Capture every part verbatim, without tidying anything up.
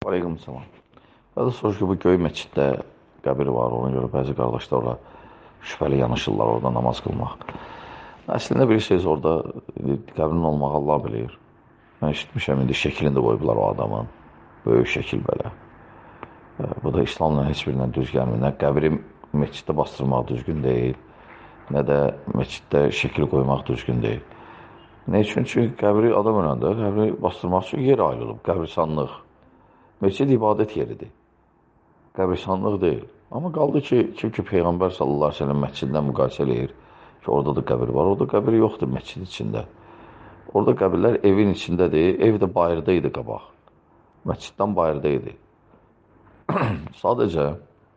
Aleyküm selam. Bəzi soruş ki, bu Göy məsciddə qəbir var, ona görə bəzi qardaşlar ora şübhəli yanaşırlar orada namaz qılmaq. Əslində bilirsiniz, orada qəbrin olmağı Allah bilir. Mən eşitmişəm, indi şəklini də qoyublar o adamın. Böyük şəkil belə. Bu da İslamla heç birindən düz gəlmir. Nə qəbri məsciddə bastırmaq düzgün deyil, nə də məsciddə şəkil qoymaq düzgün deyil. Nə üçün? Çünki qəbri adam önəndə, qəbri bastırmaq üçün yer ayrılıb, qəbristanlıq. Məscid ibadət yeridir, qəbristanlıq deyil. Amma qaldı ki, kim ki Peyğəmbər sallallahu əleyhi və səlləm məscidlə müqayisə eləyir ki, orada da qəbir var, orada qəbir yoxdur məscid içində. Orada qəbirlər evin içindədir, ev də bayırda idi qabaq. Məsciddən bayırda idi. Sadəcə,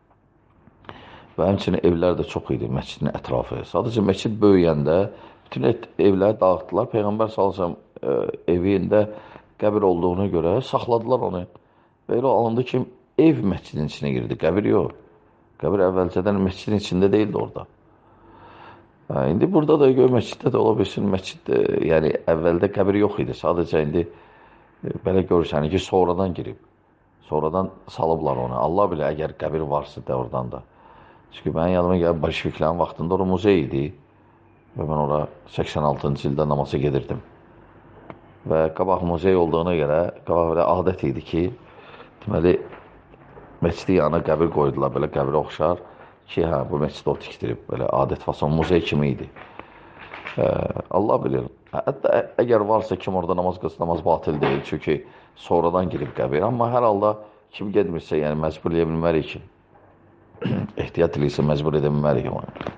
və həmçinin evlər də çox idi, məscidin ətrafı. Sadəcə, məscid böyüyəndə bütün evləri dağıtdılar. Peyğəmbər sallallahu əleyhi və səlləm evində qəbir olduğuna görə saxladılar onu. Belə alındı ki, ev məscidin içinə girdi, qəbir yox. Qəbir əvvəlcədən məscidin içində deyildi orada. Hə, indi burada da Göy məsciddə də ola bilsin, məsciddə, yəni əvvəldə qəbir yox idi. Sadəcə indi belə görürsən ki, sonradan girib. Sonradan salıblar onu. Allah bilə, əgər qəbir varsa da oradan da. Çünki mənim yanıma gəlib bolşeviklərin vaxtında ora muzey idi. Və mən ora səksən altıncı ildə namaza gedirdim. Və qabaq muzey olduğuna görə, qabaq belə adət idi ki, deməli, məscidi yanına qəbir qoydular, belə qəbirə oxşar ki, hə, bu məscid o tikdirib, belə adət fason, muzey kimi idi. Ə, Allah bilir. Hətta əgər varsa, kim orada namaz qılsa, namaz batil deyil, çünki sonradan girib qəbir. Amma hər halda kim gedmirsə, yəni məcbur edə bilmərik ki, ehtiyat edirsə, məcbur edə bilmərik onu.